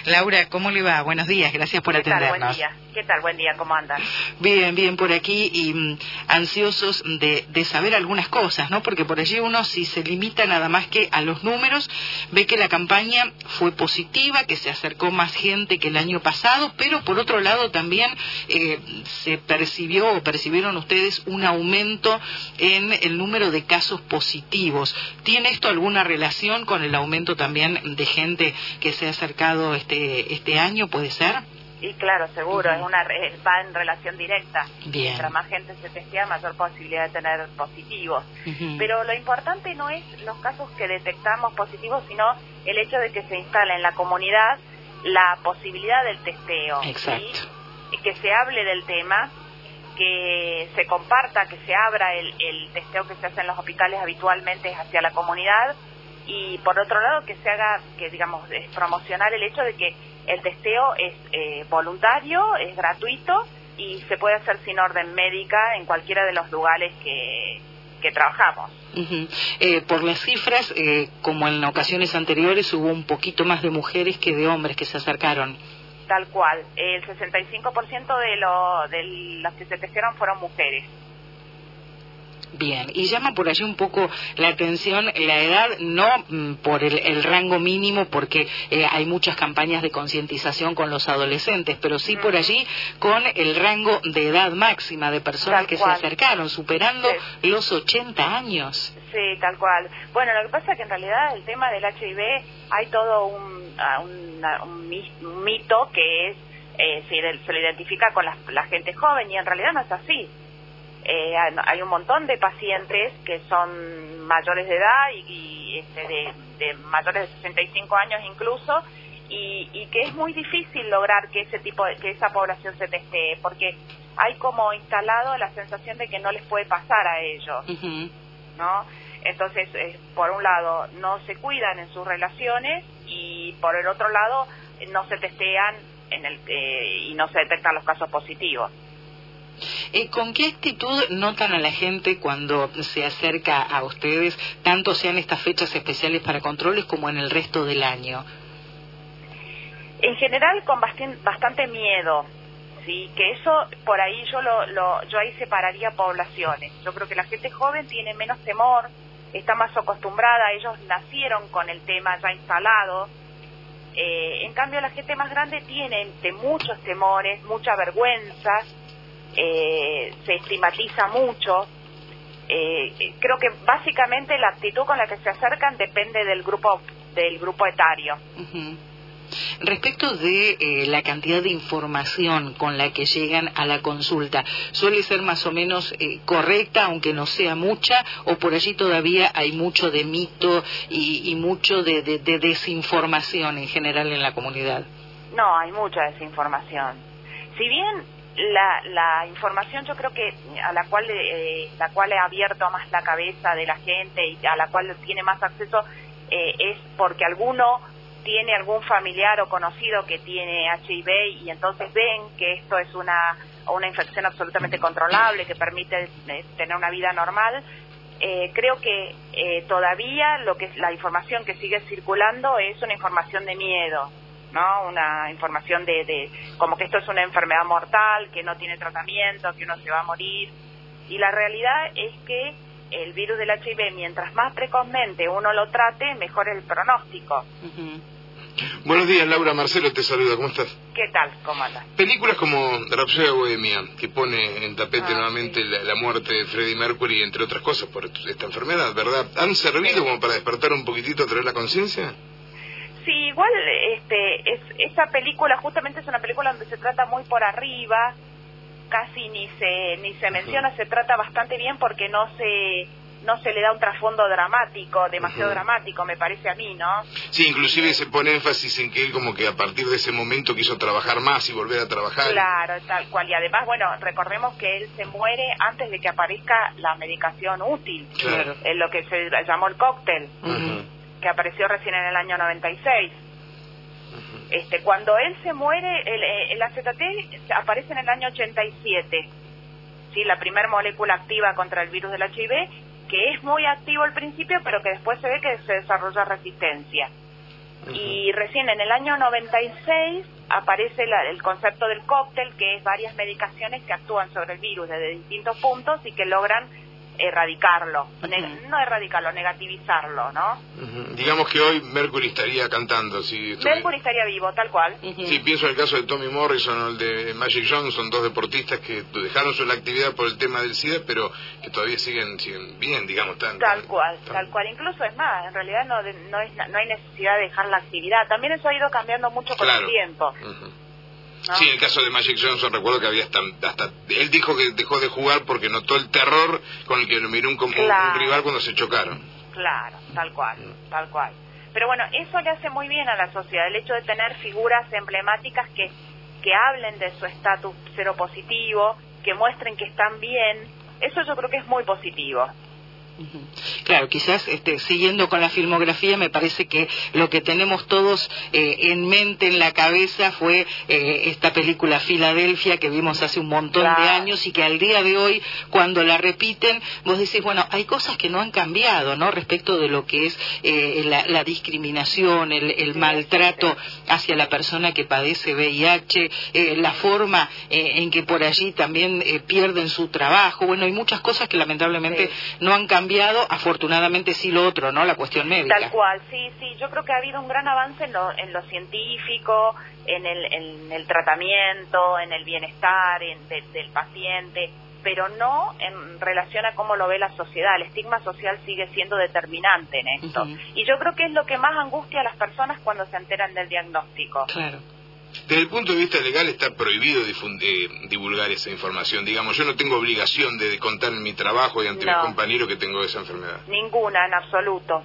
Laura, ¿cómo le va? Buenos días, gracias por atendernos. Buen día. ¿Qué tal? Buen día, ¿cómo andan? Bien, bien por aquí y ansiosos de saber algunas cosas, ¿no? Porque por allí uno, si se limita nada más que a los números, ve que la campaña fue positiva, que se acercó más gente que el año pasado, pero por otro lado también se percibió o percibieron ustedes un aumento en el número de casos positivos. ¿Tiene esto alguna relación con el aumento también de gente que se ha acercado este año, puede ser? Y claro, seguro, va en relación directa. Bien. Mientras más gente se testea, mayor posibilidad de tener positivos. Pero lo importante no es los casos que detectamos positivos, sino el hecho de que se instale en la comunidad la posibilidad del testeo. Exacto. ¿Sí? Que se hable del tema, que se comparta, que se abra el testeo que se hace en los hospitales habitualmente hacia la comunidad. Y por otro lado que se haga, que digamos, es promocionar el hecho de que el testeo es voluntario, es gratuito y se puede hacer sin orden médica en cualquiera de los lugares que trabajamos. Por las cifras, como en ocasiones anteriores, hubo un poquito más de mujeres que de hombres que se acercaron. Tal cual, el 65% de los que se testearon fueron mujeres. Bien, y llama por allí un poco la atención la edad, no por el rango mínimo, porque hay muchas campañas de concientización con los adolescentes, pero sí por allí con el rango de edad máxima de personas que se acercaron, superando los 80 años. Sí, tal cual. Bueno, lo que pasa es que en realidad el tema del HIV hay todo un mito que se lo identifica con la gente joven y en realidad no es así. Hay un montón de pacientes que son mayores de edad y de mayores de 65 años incluso y que es muy difícil lograr que esa población se testee porque hay como instalado la sensación de que no les puede pasar a ellos, ¿no? Entonces, por un lado, no se cuidan en sus relaciones y por el otro lado, no se testean y no se detectan los casos positivos. ¿Con qué actitud notan a la gente cuando se acerca a ustedes, tanto sean estas fechas especiales para controles como en el resto del año? En general con bastante miedo, sí, que eso por ahí yo ahí separaría poblaciones. Yo creo que la gente joven tiene menos temor, está más acostumbrada, ellos nacieron con el tema ya instalado. En cambio la gente más grande tiene muchos temores, mucha vergüenza. Se estigmatiza mucho. Creo que básicamente la actitud con la que se acercan depende del grupo etario. Respecto de la cantidad de información con la que llegan a la consulta, ¿suele ser más o menos correcta, aunque no sea mucha, o por allí todavía hay mucho de mito y mucho de desinformación en general en la comunidad? No, hay mucha desinformación. Si bien la información yo creo que a la cual he abierto más la cabeza de la gente y a la cual tiene más acceso es porque alguno tiene algún familiar o conocido que tiene HIV y entonces ven que esto es una infección absolutamente controlable que permite tener una vida normal. Creo que todavía la información que sigue circulando es una información de miedo, ¿no? Una información de como que esto es una enfermedad mortal, que no tiene tratamiento, que uno se va a morir. Y la realidad es que el virus del HIV, mientras más precozmente uno lo trate, mejor el pronóstico. Buenos días, Laura. Marcelo te saluda. ¿Cómo estás? ¿Qué tal? ¿Cómo andas? Películas como Rhapsodia Bohemia, que pone en tapete nuevamente la muerte de Freddie Mercury, entre otras cosas, por esta enfermedad, ¿verdad? ¿Han servido como para despertar un poquitito, traer la conciencia? Sí, igual esa película justamente es una película donde se trata muy por arriba, casi ni se menciona, se trata bastante bien porque no se le da un trasfondo dramático, demasiado dramático, me parece a mí, ¿no? Sí, inclusive se pone énfasis en que él como que a partir de ese momento quiso trabajar más y volver a trabajar. Claro, tal cual, y además, bueno, recordemos que él se muere antes de que aparezca la medicación útil, claro. En lo que se llamó el cóctel, que apareció recién en el año 96. Cuando él se muere, el AZT aparece en el año 87, ¿sí? La primera molécula activa contra el virus del HIV, que es muy activo al principio, pero que después se ve que se desarrolla resistencia. Y recién en el año 96 aparece el concepto del cóctel, que es varias medicaciones que actúan sobre el virus desde distintos puntos y que logran erradicarlo, no erradicarlo, negativizarlo, ¿no? Digamos que hoy Mercury estaría cantando. Mercury estaría vivo, tal cual. Sí, pienso en el caso de Tommy Morrison o el de Magic Johnson, dos deportistas que dejaron su actividad por el tema del SIDA, pero que todavía siguen bien, digamos. Tal cual. Incluso es más, en realidad no hay necesidad de dejar la actividad. También eso ha ido cambiando mucho con el tiempo. ¿No? Sí, en el caso de Magic Johnson recuerdo que había hasta él dijo que dejó de jugar porque notó el terror con el que lo miró un rival cuando se chocaron. Claro, tal cual. Pero bueno, eso le hace muy bien a la sociedad, el hecho de tener figuras emblemáticas que hablen de su estatus seropositivo, que muestren que están bien. Eso yo creo que es muy positivo. Claro, quizás siguiendo con la filmografía, me parece que lo que tenemos todos en mente, en la cabeza, fue esta película Filadelfia que vimos hace un montón de años y que al día de hoy, cuando la repiten, vos decís, bueno, hay cosas que no han cambiado, ¿no? Respecto de lo que es la discriminación, el maltrato hacia la persona que padece VIH, la forma en que por allí también pierden su trabajo. Bueno, hay muchas cosas que lamentablemente no han cambiado. Afortunadamente sí lo otro, ¿no? La cuestión médica. Tal cual, sí, yo creo que ha habido un gran avance en lo científico, en el tratamiento, en el bienestar del paciente, pero no en relación a cómo lo ve la sociedad. El estigma social sigue siendo determinante en esto. Y yo creo que es lo que más angustia a las personas cuando se enteran del diagnóstico. Claro. Desde el punto de vista legal está prohibido divulgar esa información. Digamos, yo no tengo obligación de contar en mi trabajo y ante mis compañeros que tengo esa enfermedad. Ninguna, en absoluto.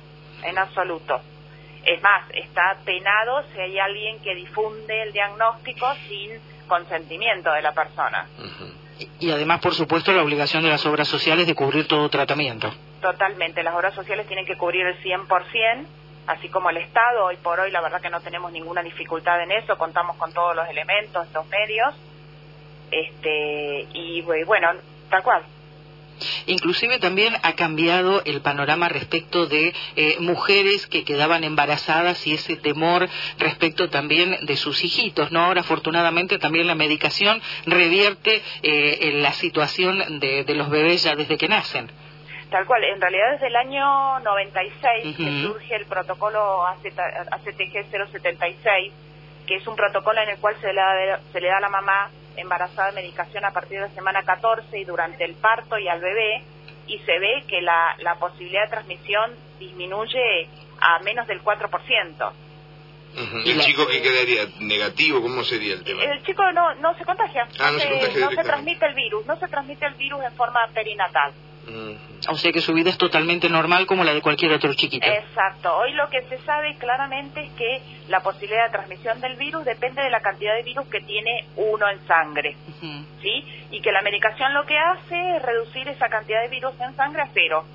Es más, está penado si hay alguien que difunde el diagnóstico sin consentimiento de la persona. Y además, por supuesto, la obligación de las obras sociales de cubrir todo tratamiento. Totalmente, las obras sociales tienen que cubrir el 100%. Así como el Estado, hoy por hoy la verdad que no tenemos ninguna dificultad en eso, contamos con todos los elementos, los medios, y bueno, tal cual. Inclusive también ha cambiado el panorama respecto de mujeres que quedaban embarazadas y ese temor respecto también de sus hijitos, ¿no? Ahora afortunadamente también la medicación revierte en la situación de los bebés ya desde que nacen. Tal cual, en realidad desde el año 96 que surge el protocolo ACTG 076, que es un protocolo en el cual se le da a la mamá embarazada medicación a partir de la semana 14 y durante el parto y al bebé, y se ve que la posibilidad de transmisión disminuye a menos del 4%. ¿Y el chico que quedaría negativo? ¿Cómo sería el tema? El chico no se contagia, no se transmite el virus, en forma perinatal. O sea que su vida es totalmente normal como la de cualquier otro chiquito. Exacto. Hoy lo que se sabe claramente es que la posibilidad de transmisión del virus depende de la cantidad de virus que tiene uno en sangre, ¿sí? Y que la medicación lo que hace es reducir esa cantidad de virus en sangre a 0.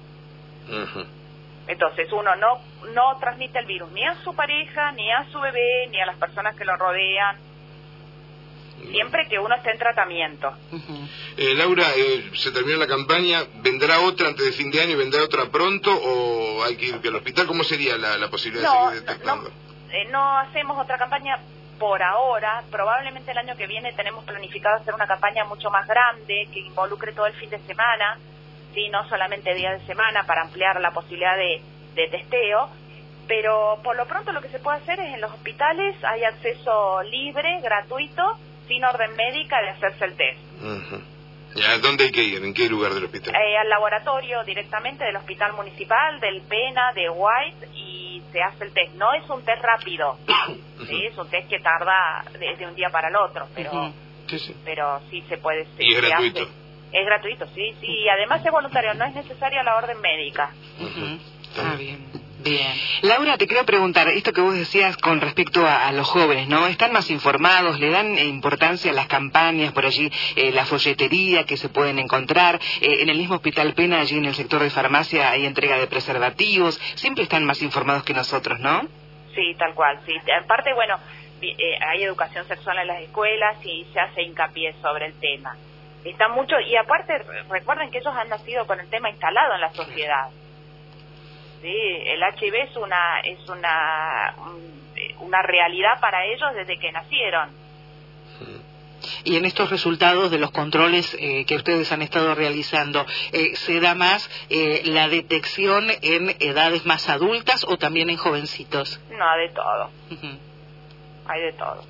Entonces uno no transmite el virus ni a su pareja, ni a su bebé, ni a las personas que lo rodean, siempre que uno esté en tratamiento. Laura, se terminó la campaña, ¿vendrá otra antes de fin de año y vendrá otra pronto o hay que ir al hospital? ¿Cómo sería la posibilidad de seguir detectando? No hacemos otra campaña por ahora. Probablemente el año que viene tenemos planificado hacer una campaña mucho más grande que involucre todo el fin de semana, ¿sí? No solamente día de semana, para ampliar la posibilidad de testeo. Pero por lo pronto lo que se puede hacer es en los hospitales hay acceso libre, gratuito, sin orden médica de hacerse el test. ¿A dónde hay que ir? ¿En qué lugar del hospital? Al laboratorio directamente del hospital municipal, del PENA, de White, y se hace el test. No es un test rápido, ¿sí? Es un test que tarda de un día para el otro, pero pero sí se puede. ¿Y es gratuito? Es gratuito, sí, y además es voluntario, no es necesaria la orden médica. Está bien. Bien. Laura, te quiero preguntar, esto que vos decías con respecto a los jóvenes, ¿no? ¿Están más informados? ¿Le dan importancia a las campañas por allí, la folletería que se pueden encontrar? En el mismo Hospital Pena, allí en el sector de farmacia, hay entrega de preservativos. Siempre están más informados que nosotros, ¿no? Sí, tal cual, sí. Aparte, bueno, hay educación sexual en las escuelas y se hace hincapié sobre el tema. Está mucho, y aparte, recuerden que ellos han nacido con el tema instalado en la sociedad. Sí, el HIV una realidad para ellos desde que nacieron. Y en estos resultados de los controles que ustedes han estado realizando, ¿se da más la detección en edades más adultas o también en jovencitos? No, de todo. Hay de todo.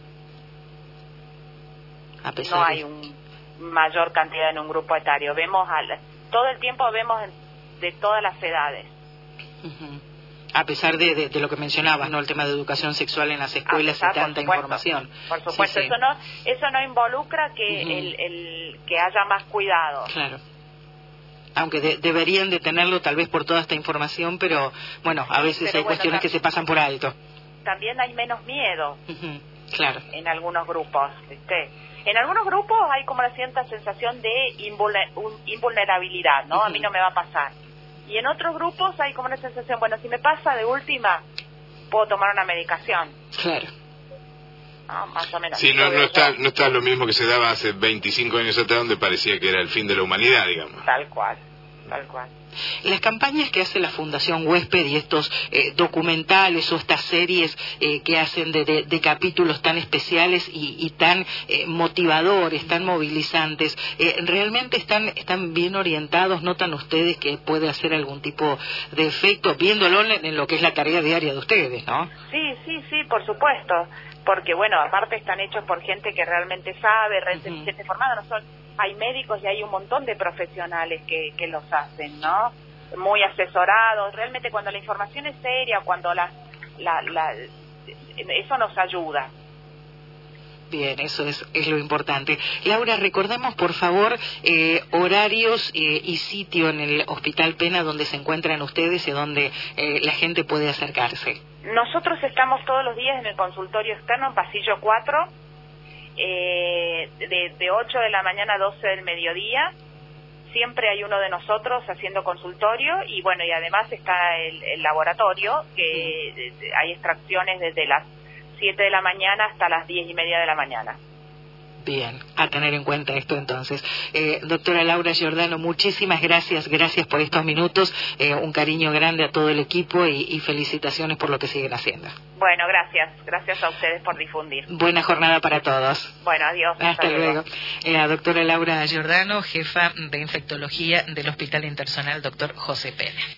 No hay una mayor cantidad en un grupo etario. Vemos todo el tiempo vemos de todas las edades. A pesar de lo que mencionabas, ¿no? El tema de educación sexual en las escuelas y tanta información. Por supuesto, sí. Eso no involucra que que haya más cuidado. Claro. Aunque deberían de tenerlo tal vez por toda esta información, pero bueno, a veces hay cuestiones que se pasan por alto. También hay menos miedo. Claro. En algunos grupos, ¿viste? En algunos grupos hay como una cierta sensación de invulnerabilidad, ¿no? A mí no me va a pasar. Y en otros grupos hay como una sensación, bueno, si me pasa de última, puedo tomar una medicación. Claro. Más o menos. Sí, no está lo mismo que se daba hace 25 años atrás, donde parecía que era el fin de la humanidad, digamos. Tal cual, tal cual. Las campañas que hace la Fundación Huésped y estos documentales o estas series que hacen de capítulos tan especiales y tan motivadores, tan movilizantes, ¿realmente están bien orientados? ¿Notan ustedes que puede hacer algún tipo de efecto, viéndolo en lo que es la tarea diaria de ustedes, ¿no? Sí, por supuesto. Porque, bueno, aparte están hechos por gente que realmente sabe, gente formada, no son... Hay médicos y hay un montón de profesionales que los hacen, ¿no? Muy asesorados. Realmente cuando la información es seria, cuando eso nos ayuda. Bien, eso es lo importante. Laura, recordemos por favor horarios y sitio en el Hospital Pena donde se encuentran ustedes y donde la gente puede acercarse. Nosotros estamos todos los días en el consultorio externo en pasillo 4, de 8 de la mañana a 12 del mediodía. Siempre hay uno de nosotros haciendo consultorio y bueno, y además está el laboratorio, que hay extracciones desde las 7 de la mañana hasta las 10:30 de la mañana. Bien, a tener en cuenta esto entonces. Doctora Laura Giordano, muchísimas gracias por estos minutos, un cariño grande a todo el equipo y felicitaciones por lo que siguen haciendo. Bueno, gracias a ustedes por difundir. Buena jornada para todos. Bueno, adiós. Hasta luego. La doctora Laura Giordano, jefa de infectología del Hospital Internacional Dr. José Pena.